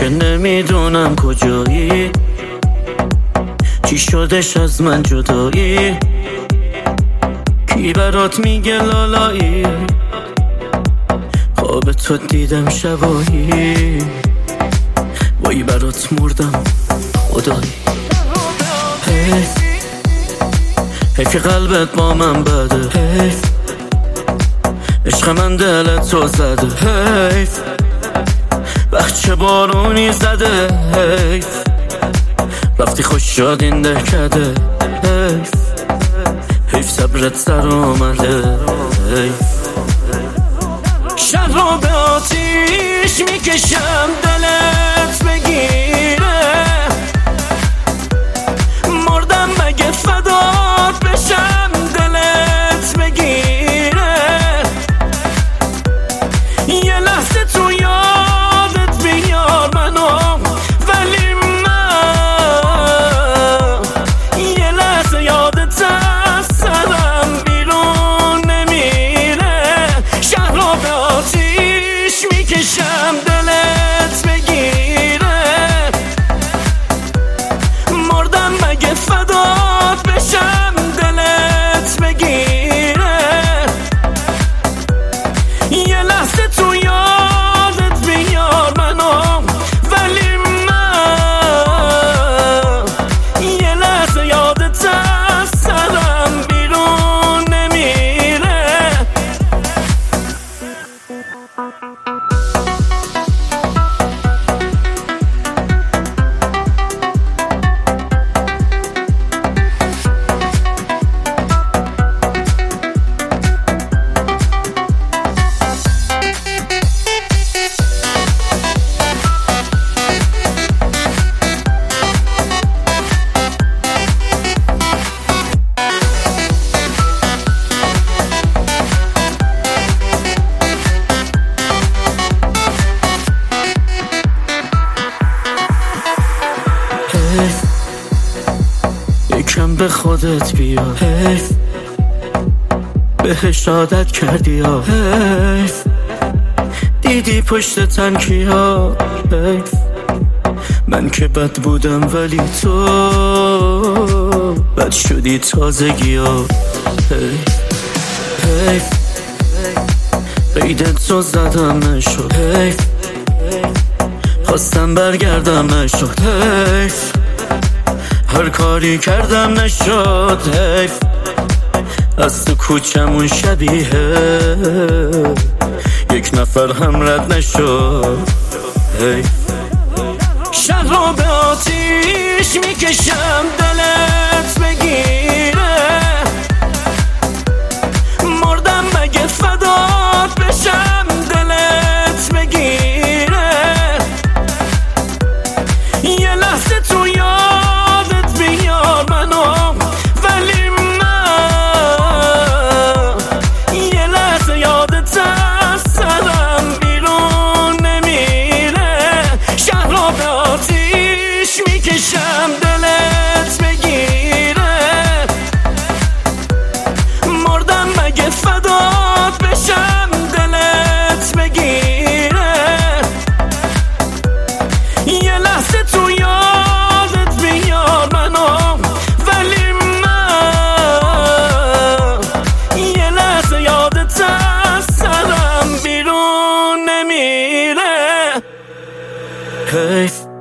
که نمیدونم کجایی، چی شدش از من جدایی، کی برات میگه لالایی، خواب تو دیدم شبایی، وای برات مردم خدایی. حیف که قلبت با من بده، حیف عشق من دلتو زده، حیف بچه بارونی زده، حیف رفتی خوش شد این دهکده، حیف صبرت سر آمده، حیف شب رو به آتیش میکشم دلت بگیره، مردم مگه فدات بشم دلت بگیره، یه لحظه تو یادت بیار منو، ولی من یه لحظه یادت از سرم بیرون نمیره. شهر رو به آتیش میکشم دلت بگیره، مردم مگه فدات بشم دلت بگیره، یه لحظه تو یادت بیار منو، ولی من یه لحظه یادت از سرم بیرون نمیره. یکم به خودت بیا، حیف بهش عادت کردی یا حیف دیدی پشت تنکیا، حیف من که بد بودم ولی تو بد شدی تازگی ها، حیف قیدت تو زدم نشد، حیف خواستم برگردم نشد، حیف هر کاری کردم نشد، حیف از تو کوچمون شبیه یک نفر هم رد نشد، حیف شهر رو به آتیش میکشم دلت بگیره، مردم مگه فدات بشم دلت بگیره، یه لحظه تو یادت بیار منو، ولی من یه لحظه یادت از سرم بیرون نمیره. شهر رو به آتیش میکشم دلت بگیره، مردم مگه فدات بشم دلت بگیره، یه لحظه تو یادت بیار منو، ولی من یه لحظه یادت از سرم بیرون نمیره. حیف